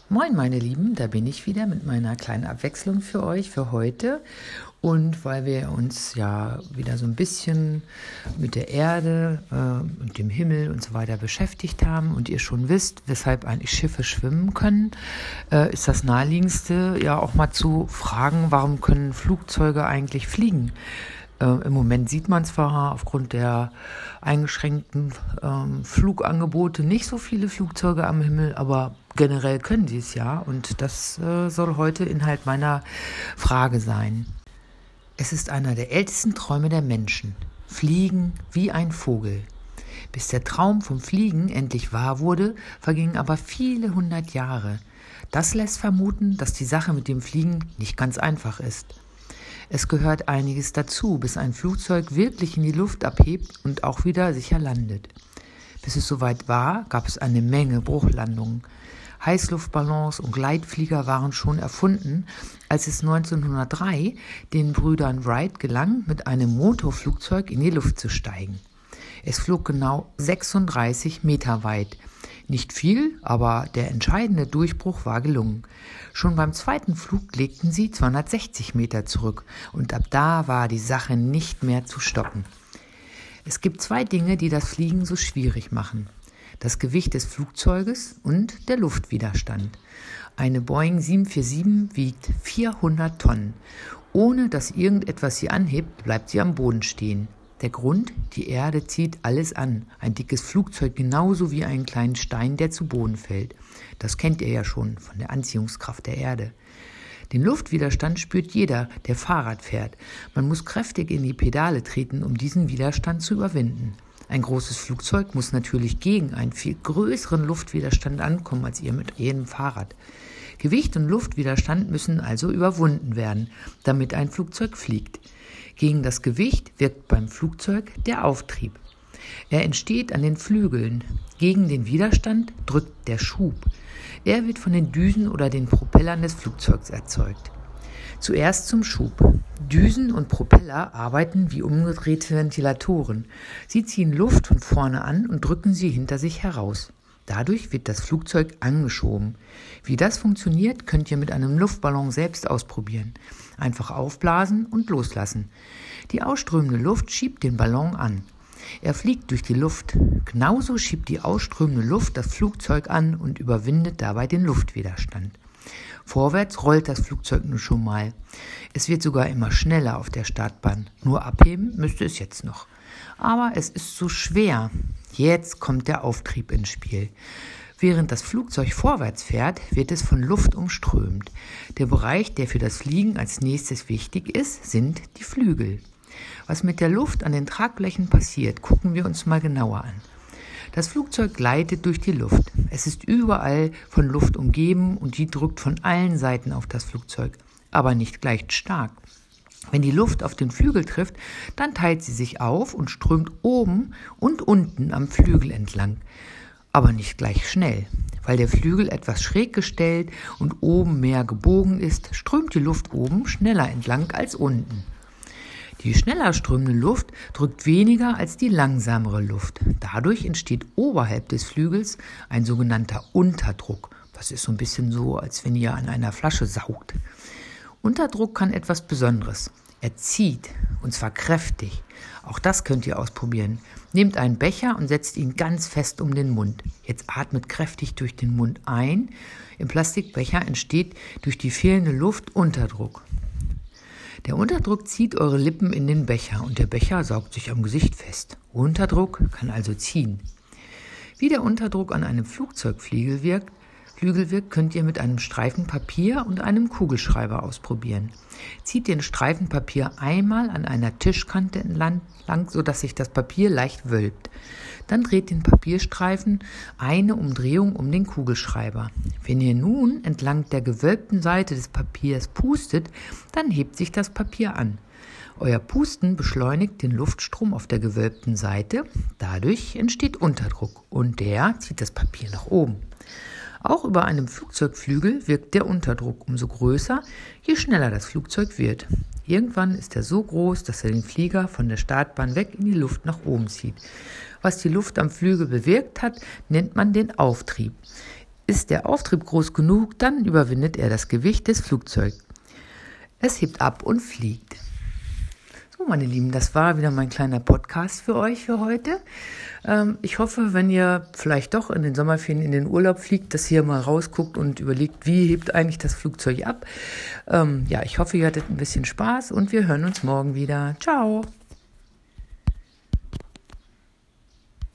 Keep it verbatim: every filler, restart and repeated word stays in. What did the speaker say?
Moin meine Lieben, da bin ich wieder mit meiner kleinen Abwechslung für euch für heute. Und weil wir uns ja wieder so ein bisschen mit der Erde äh, und dem Himmel und so weiter beschäftigt haben und ihr schon wisst, weshalb eigentlich Schiffe schwimmen können, äh, ist das Naheliegendste ja auch mal zu fragen, warum können Flugzeuge eigentlich fliegen? Äh, Im Moment sieht man zwar aufgrund der eingeschränkten ähm, Flugangebote nicht so viele Flugzeuge am Himmel, aber generell können sie es ja, und das äh, soll heute Inhalt meiner Frage sein. Es ist einer der ältesten Träume der Menschen. Fliegen wie ein Vogel. Bis der Traum vom Fliegen endlich wahr wurde, vergingen aber viele hundert Jahre. Das lässt vermuten, dass die Sache mit dem Fliegen nicht ganz einfach ist. Es gehört einiges dazu, bis ein Flugzeug wirklich in die Luft abhebt und auch wieder sicher landet. Bis es soweit war, gab es eine Menge Bruchlandungen. Heißluftballons und Gleitflieger waren schon erfunden, als es neunzehnhundertdrei den Brüdern Wright gelang, mit einem Motorflugzeug in die Luft zu steigen. Es flog genau sechsunddreißig Meter weit. Nicht viel, aber der entscheidende Durchbruch war gelungen. Schon beim zweiten Flug legten sie zweihundertsechzig Meter zurück und ab da war die Sache nicht mehr zu stoppen. Es gibt zwei Dinge, die das Fliegen so schwierig machen: das Gewicht des Flugzeuges und der Luftwiderstand. Eine Boeing sieben vier sieben wiegt vierhundert Tonnen. Ohne dass irgendetwas sie anhebt, bleibt sie am Boden stehen. Der Grund: die Erde zieht alles an. Ein dickes Flugzeug genauso wie einen kleinen Stein, der zu Boden fällt. Das kennt ihr ja schon von der Anziehungskraft der Erde. Den Luftwiderstand spürt jeder, der Fahrrad fährt. Man muss kräftig in die Pedale treten, um diesen Widerstand zu überwinden. Ein großes Flugzeug muss natürlich gegen einen viel größeren Luftwiderstand ankommen als ihr mit jedem Fahrrad. Gewicht und Luftwiderstand müssen also überwunden werden, damit ein Flugzeug fliegt. Gegen das Gewicht wirkt beim Flugzeug der Auftrieb. Er entsteht an den Flügeln. Gegen den Widerstand drückt der Schub. Er wird von den Düsen oder den Propellern des Flugzeugs erzeugt. Zuerst zum Schub. Düsen und Propeller arbeiten wie umgedrehte Ventilatoren. Sie ziehen Luft von vorne an und drücken sie hinter sich heraus. Dadurch wird das Flugzeug angeschoben. Wie das funktioniert, könnt ihr mit einem Luftballon selbst ausprobieren. Einfach aufblasen und loslassen. Die ausströmende Luft schiebt den Ballon an. Er fliegt durch die Luft. Genauso schiebt die ausströmende Luft das Flugzeug an und überwindet dabei den Luftwiderstand. Vorwärts rollt das Flugzeug nun schon mal. Es wird sogar immer schneller auf der Startbahn. Nur abheben müsste es jetzt noch. Aber es ist so schwer. Jetzt kommt der Auftrieb ins Spiel. Während das Flugzeug vorwärts fährt, wird es von Luft umströmt. Der Bereich, der für das Fliegen als nächstes wichtig ist, sind die Flügel. Was mit der Luft an den Tragflächen passiert, gucken wir uns mal genauer an. Das Flugzeug gleitet durch die Luft. Es ist überall von Luft umgeben und die drückt von allen Seiten auf das Flugzeug, aber nicht gleich stark. Wenn die Luft auf den Flügel trifft, dann teilt sie sich auf und strömt oben und unten am Flügel entlang, aber nicht gleich schnell. Weil der Flügel etwas schräg gestellt und oben mehr gebogen ist, strömt die Luft oben schneller entlang als unten. Die schneller strömende Luft drückt weniger als die langsamere Luft. Dadurch entsteht oberhalb des Flügels ein sogenannter Unterdruck. Das ist so ein bisschen so, als wenn ihr an einer Flasche saugt. Unterdruck kann etwas Besonderes. Er zieht, und zwar kräftig. Auch das könnt ihr ausprobieren. Nehmt einen Becher und setzt ihn ganz fest um den Mund. Jetzt atmet kräftig durch den Mund ein. Im Plastikbecher entsteht durch die fehlende Luft Unterdruck. Der Unterdruck zieht eure Lippen in den Becher und der Becher saugt sich am Gesicht fest. Unterdruck kann also ziehen. Wie der Unterdruck an einem Flugzeugflügel wirkt, Flügel wirkt, könnt ihr mit einem Streifen Papier und einem Kugelschreiber ausprobieren. Zieht den Streifen Papier einmal an einer Tischkante entlang, sodass sich das Papier leicht wölbt. Dann dreht den Papierstreifen eine Umdrehung um den Kugelschreiber. Wenn ihr nun entlang der gewölbten Seite des Papiers pustet, dann hebt sich das Papier an. Euer Pusten beschleunigt den Luftstrom auf der gewölbten Seite. Dadurch entsteht Unterdruck und der zieht das Papier nach oben. Auch über einem Flugzeugflügel wirkt der Unterdruck umso größer, je schneller das Flugzeug wird. Irgendwann ist er so groß, dass er den Flieger von der Startbahn weg in die Luft nach oben zieht. Was die Luft am Flügel bewirkt hat, nennt man den Auftrieb. Ist der Auftrieb groß genug, dann überwindet er das Gewicht des Flugzeugs. Es hebt ab und fliegt. So, meine Lieben, das war wieder mein kleiner Podcast für euch für heute. Ähm, ich hoffe, wenn ihr vielleicht doch in den Sommerferien in den Urlaub fliegt, dass ihr mal rausguckt und überlegt, wie hebt eigentlich das Flugzeug ab. Ähm, ja, ich hoffe, ihr hattet ein bisschen Spaß und wir hören uns morgen wieder. Ciao!